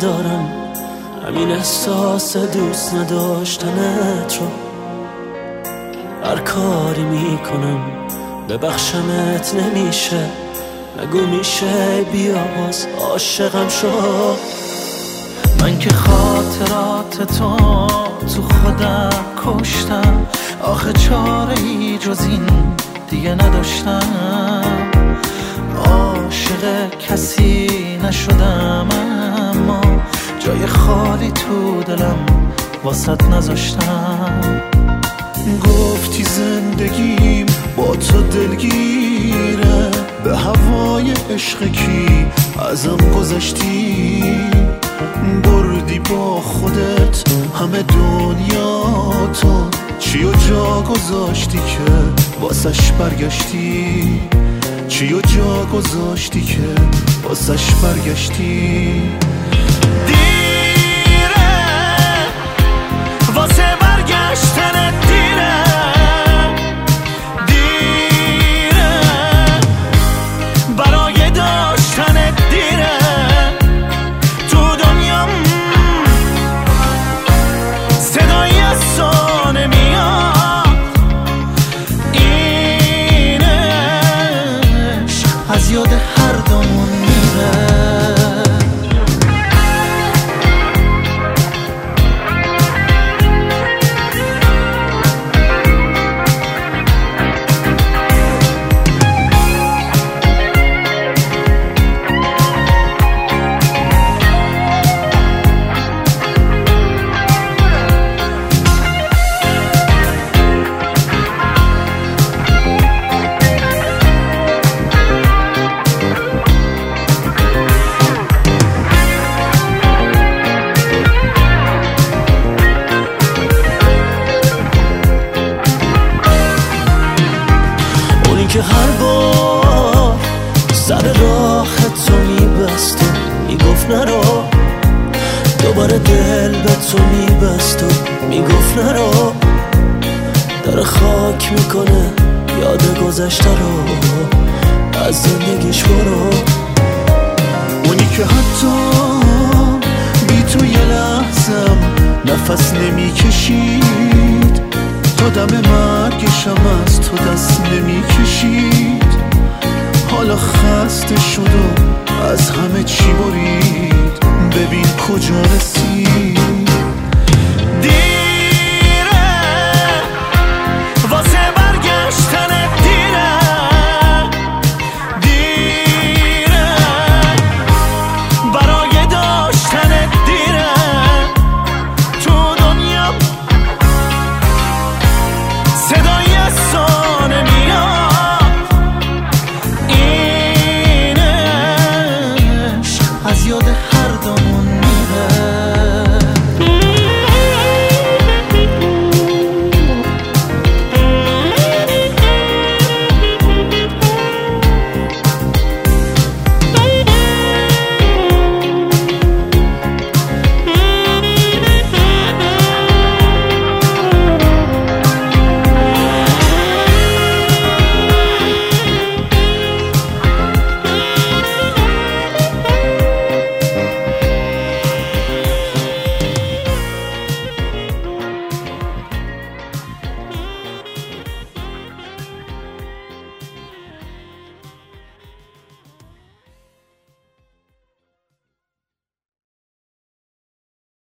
ندارم، همین احساس دوست نداشتنت رو هر کاری میکنم ببخشمت نمیشه. نگو میشه بیا باز عاشقم شو. من که خاطرات تو خودم کشتم، آخه چاره ای جز این دیگه نداشتم. عاشق کسی نشدم اما جای خالی تو دلم واسط نذاشتم. گفتی زندگیم با تو دلگیره، به هوای عشق کی ازم گذشتی. بردی با خودت همه دنیا تو، چی و جا گذاشتی که واسش برگشتی. چی و جا گذاشتی که واسش برگشتی. دیره واسه برگشتن، دیره دیره برای داشتن، دیره تو دنیام صدای از تو نمیاد. اینش از یاد هر دومون میره. که هر بار سر راه تو میبست و میگفت نرو، دوباره دل به تو میبست و میگفت نرو. داره خاک میکنه یاد گذشته رو، از زندگیش برو. اونی که حتی بی تو یه لحظم نفس نمیکشید، تا دم مرگشم از تو دست نمیکشید. حالا خسته شد و از همه چی برید، ببین کجا رسید.